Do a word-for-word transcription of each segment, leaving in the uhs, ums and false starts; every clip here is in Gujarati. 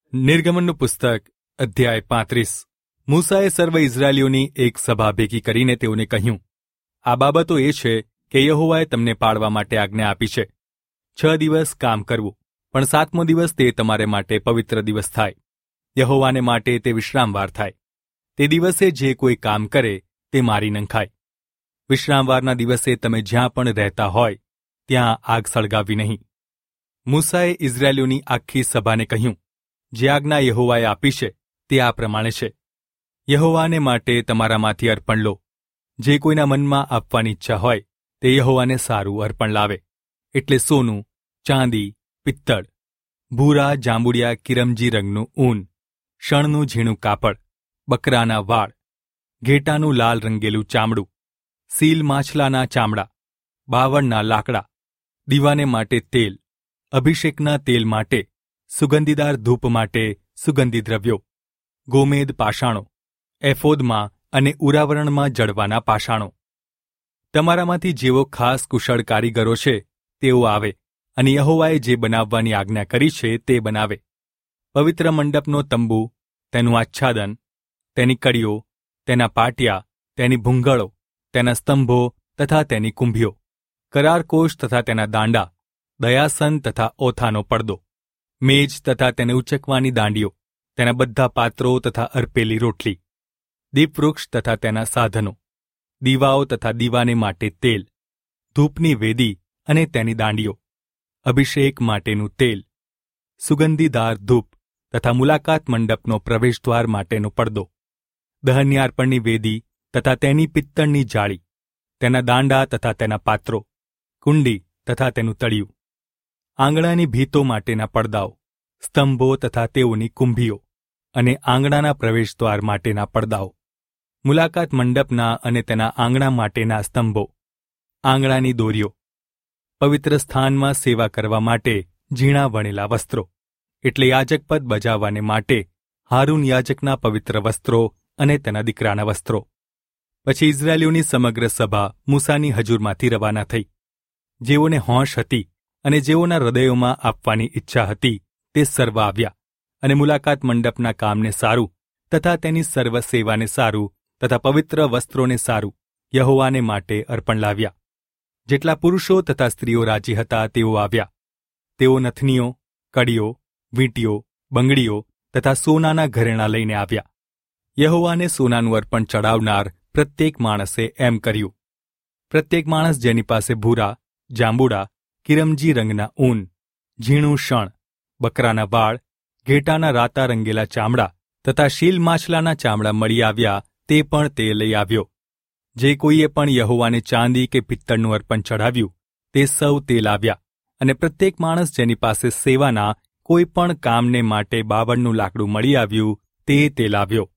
નિર્ગમનનું પુસ્તક અધ્યાય પાંત્રીસ. મૂસાએ સર્વ ઇઝરાયેલીઓની એક સભા ભેગી કરીને તેઓને કહ્યું, આ બાબતો એ છે કે યહોવાએ તમને પાળવા માટે આજ્ઞા આપી છે. છ દિવસ કામ કરવું, પણ સાતમો દિવસ તે તમારે માટે પવિત્ર દિવસ થાય. યહોવાને માટે તે વિશ્રામવાર થાય. તે દિવસે જે કોઈ કામ કરે તે મારી નંખાય. વિશ્રામવારના દિવસે તમે જ્યાં પણ રહેતા હોય ત્યાં આગ સળગાવવી નહીં. મૂસાએ ઇઝરાયેલીઓની આખી સભાને કહ્યું, જે આજ્ઞા યહોવાએ આપી છે તે આ પ્રમાણે છે. યહોવાને માટે તમારામાંથી અર્પણ લો. જે કોઈના મનમાં આપવાની ઈચ્છા હોય તે યહોવાને સારું અર્પણ લાવે, એટલે સોનું, ચાંદી, પિત્તળ, ભૂરા, જાંબુડિયા, કિરમજી રંગનું ઊન, શણનું ઝીણું કાપડ, બકરાના વાળ, ઘેટાનું લાલ રંગેલું ચામડું, સીલ માછલાના ચામડા, બાવળના લાકડા, દીવાને માટે તેલ, અભિષેકના તેલ માટે, સુગંધીદાર ધૂપ માટે સુગંધી દ્રવ્યો, ગોમેદ પાષાણો, એફોદમાં અને ઉરાવરણમાં જડવાના પાષાણો. તમારામાંથી જેઓ ખાસ કુશળ કારીગરો છે તેઓ આવે અને યહોવાએ જે બનાવવાની આજ્ઞા કરી છે તે બનાવે. પવિત્ર મંડપનો તંબુ, તેનું આચ્છાદન, તેની કડીઓ, તેના પાટિયા, તેની ભૂંગળો, તેના સ્તંભો તથા તેની કુંભીઓ, કરારકોશ તથા તેના દાંડા, દયાસન તથા ઓથાનો પડદો, મેજ તથા તેને ઉચકવાની દાંડીઓ, તેના બધા પાત્રો તથા અર્પેલી રોટલી, દીપવૃક્ષ તથા તેના સાધનો, દીવાઓ તથા દીવાને માટે તેલ, ધૂપની વેદી અને તેની દાંડીઓ, અભિષેક માટેનું તેલ, સુગંધીદાર ધૂપ તથા મુલાકાત મંડપનો પ્રવેશદ્વાર માટેનો પડદો, દહન્યાર્પણની વેદી તથા તેની પિત્તળની જાળી, તેના દાંડા તથા તેના પાત્રો, કુંડી તથા તેનું તળિયું, આંગણાની ભીતો માટેના પડદાઓ, સ્તંભો તથા તેઓની કુંભીઓ અને આંગણાના પ્રવેશદ્વાર માટેના પડદાઓ, મુલાકાત મંડપના અને તેના આંગણા માટેના સ્તંભો, આંગણાની દોરીઓ, પવિત્ર સ્થાનમાં સેવા કરવા માટે ઝીણા વણેલા વસ્ત્રો, એટલે યાજકપદ બજાવવાને માટે હારૂન યાજકના પવિત્ર વસ્ત્રો અને તેના દીકરાના વસ્ત્રો. પછી ઇઝરાયેલીઓની સમગ્ર સભા મૂસાની હજૂરમાંથી રવાના થઈ. જેઓને હોંશ હતી અને જેઓના હૃદયોમાં આપવાની ઈચ્છા હતી તે સર્વ આવ્યા અને મુલાકાત મંડપના કામને સારું તથા તેની સર્વ સેવાને સારું તથા પવિત્ર વસ્ત્રોને સારું યહોવાને માટે અર્પણ લાવ્યા. જેટલા પુરુષો તથા સ્ત્રીઓ રાજી હતા તેઓ આવ્યા. તેઓ નથનીઓ, કડીઓ, વીંટીઓ, બંગડીઓ તથા સોનાના ઘરેણાં લઈને આવ્યા. યહોવાને સોનાનું અર્પણ ચડાવનાર પ્રત્યેક માણસે એમ કર્યું. પ્રત્યેક માણસ જેની પાસે ભૂરા, જાંબુડા, કિરમજી રંગના ઊન, ઝીણું શણ, બકરાના વાળ, ઘેટાના રાતા રંગેલા ચામડા તથા શીલ માછલાના ચામડા મળી આવ્યા તે પણ તે લઈ આવ્યો. જે કોઈએ પણ યહોવાને ચાંદી કે પિત્તળનું અર્પણ ચઢાવ્યું તે સૌ તે લાવ્યા. અને પ્રત્યેક માણસ જેની પાસે સેવાના કોઈ પણ કામને માટે બાવળનું લાકડું મળી આવ્યું તે તે લાવ્યો.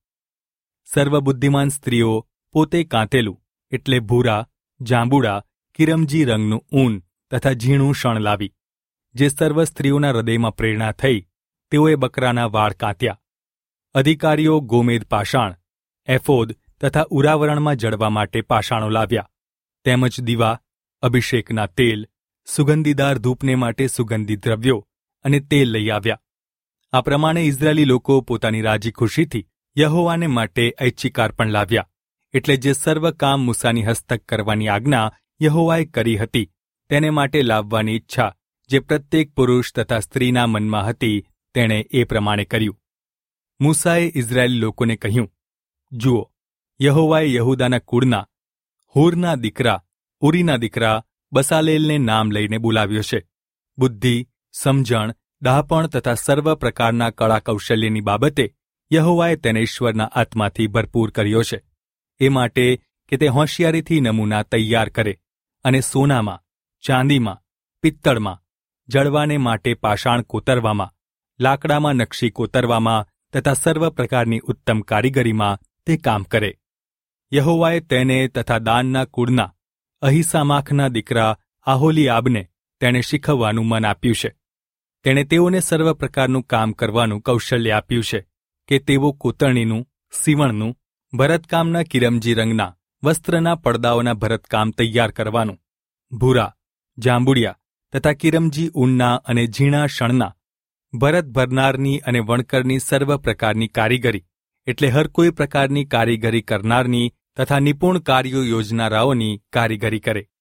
સર્વ બુદ્ધિમાન સ્ત્રીઓ પોતે કાંતેલું એટલે ભૂરા, જાંબુડા, કિરમજી રંગનું ઊન તથા ઝીણું શણ લાવી. જે સર્વ સ્ત્રીઓના હૃદયમાં પ્રેરણા થઈ તેઓએ બકરાના વાળ કાંત્યા. અધિકારીઓ ગોમેદ પાષાણ, એફોદ તથા ઉરાવરણમાં જડવા માટે પાષાણો લાવ્યા. તેમજ દીવા, અભિષેકના તેલ, સુગંધીદાર ધૂપને માટે સુગંધી દ્રવ્યો અને તેલ લઈ આવ્યા. આ પ્રમાણે ઇઝરાયેલી લોકો પોતાની રાજી ખુશીથી યહોવાને માટે ઐચ્છિકાર્પણ લાવ્યા. એટલે જે સર્વ કામ મૂસાની હસ્તક કરવાની આજ્ઞા યહોવાએ કરી હતી તેને માટે લાવવાની ઈચ્છા જે પ્રત્યેક પુરુષ તથા સ્ત્રીના મનમાં હતી તેણે એ પ્રમાણે કર્યું. મૂસાએ ઇઝરાયેલી લોકોને કહ્યું, જુઓ, યહોવાએ યહૂદાના કુળના હૂરના દીકરા ઉરીના દીકરા બસાલેલને નામ લઈને બોલાવ્યો છે. બુદ્ધિ, સમજણ, ડહાપણ તથા સર્વ પ્રકારના કળા કૌશલ્યની બાબતે યહોવાએ તેને ઈશ્વરના આત્માથી ભરપૂર કર્યો છે. એ માટે કે તે હોશિયારીથી નમૂના તૈયાર કરે અને સોનામાં, ચાંદીમાં, પિત્તળમાં, જડવાને માટે પાષાણ કોતરવામાં, લાકડામાં નકશી કોતરવામાં તથા સર્વ પ્રકારની ઉત્તમ કારીગરીમાં તે કામ કરે. યહોવાએ તેને તથા દાનના કુળના અહીસામાખના દીકરા આહોલીઆબને તેણે શીખવવાનું મન આપ્યું છે. તેણે તેઓને સર્વ પ્રકારનું કામ કરવાનું કૌશલ્ય આપ્યું છે કે તેઓ કોતરણીનું, સીવણનું, ભરતકામના કિરમજી રંગના વસ્ત્રના પડદાઓના ભરતકામ તૈયાર કરવાનું, ભૂરા, જાંબુડિયા તથા કિરમજી ઊનના અને ઝીણા શણના ભરત ભરનારની અને વણકરની સર્વ પ્રકારની કારીગરી એટલે હર કોઈ પ્રકારની કારીગરી કરનારની તથા નિપુણ કાર્યો યોજનારાઓની કારીગરી કરે.